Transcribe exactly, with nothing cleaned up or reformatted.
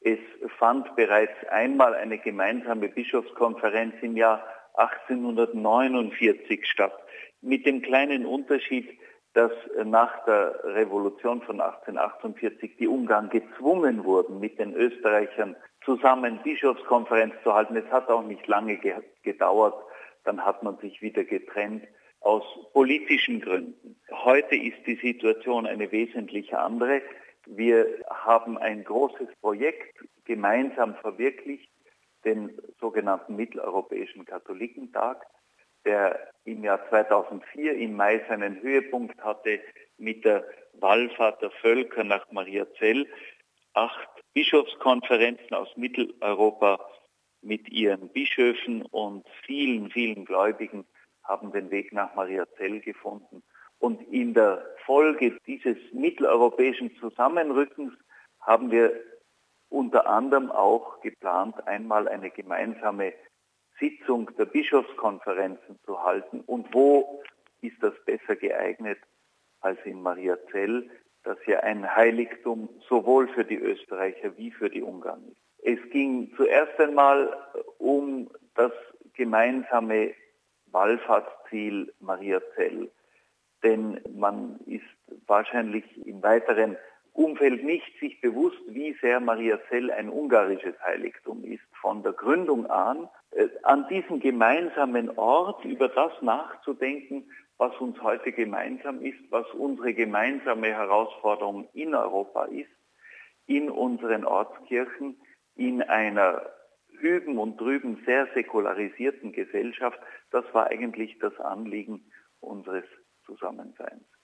Es fand bereits einmal eine gemeinsame Bischofskonferenz im Jahr achtzehnhundertneunundvierzig statt, mit dem kleinen Unterschied, dass nach der Revolution von achtzehnhundertachtundvierzig die Ungarn gezwungen wurden, mit den Österreichern zusammen Bischofskonferenz zu halten. Es hat auch nicht lange ge- gedauert, dann hat man sich wieder getrennt aus politischen Gründen. Heute ist die Situation eine wesentlich andere. Wir haben ein großes Projekt gemeinsam verwirklicht, den sogenannten Mitteleuropäischen Katholikentag, der im Jahr zweitausendvier im Mai seinen Höhepunkt hatte mit der Wallfahrt der Völker nach Mariazell. Acht Bischofskonferenzen aus Mitteleuropa mit ihren Bischöfen und vielen, vielen Gläubigen haben den Weg nach Mariazell gefunden. Und in der Folge dieses mitteleuropäischen Zusammenrückens haben wir unter anderem auch geplant, einmal eine gemeinsame Sitzung der Bischofskonferenzen zu halten. Und wo ist das besser geeignet als in Mariazell, das ja ein Heiligtum sowohl für die Österreicher wie für die Ungarn ist. Es ging zuerst einmal um das gemeinsame Wallfahrtsziel Mariazell. Denn man ist wahrscheinlich im weiteren Umfeld nicht sich bewusst, wie sehr Mariazell ein ungarisches Heiligtum ist. Von der Gründung an, äh, an diesem gemeinsamen Ort über das nachzudenken, was uns heute gemeinsam ist, was unsere gemeinsame Herausforderung in Europa ist, in unseren Ortskirchen, in einer hüben und drüben sehr säkularisierten Gesellschaft. Das war eigentlich das Anliegen unseres Zusammenseins.